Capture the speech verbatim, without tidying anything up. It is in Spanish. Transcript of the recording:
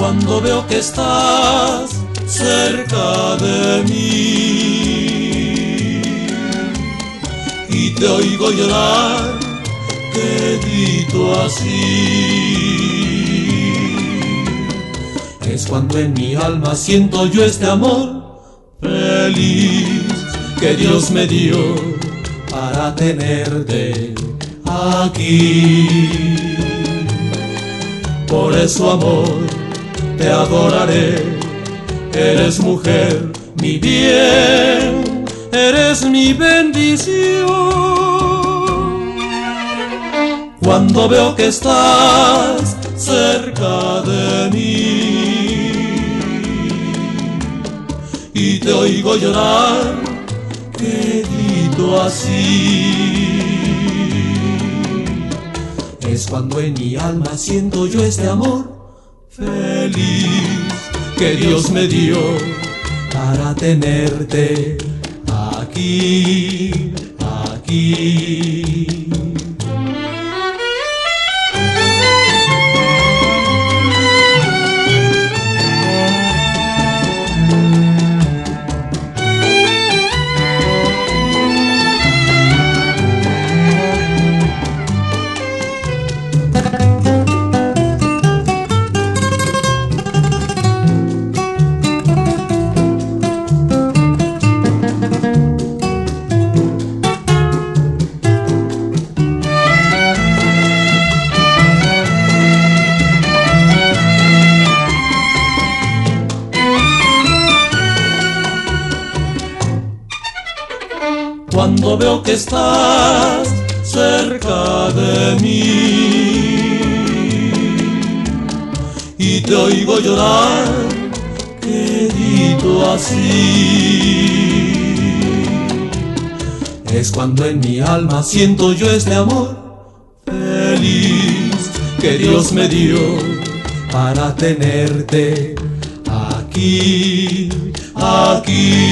Cuando veo que estás cerca de mí y te oigo llorar, quedito así, es cuando en mi alma siento yo este amor feliz que Dios me dio para tenerte aquí. Por eso, amor, te adoraré, eres mujer, mi bien, eres mi bendición. Cuando veo que estás cerca de mí y te oigo llorar, quedito así, es cuando en mi alma siento yo este amor feliz que Dios me dio para tenerte aquí, aquí. Cuando veo que estás cerca de mí y te oigo llorar, quedito así, es cuando en mi alma siento yo este amor feliz que Dios me dio para tenerte aquí, aquí.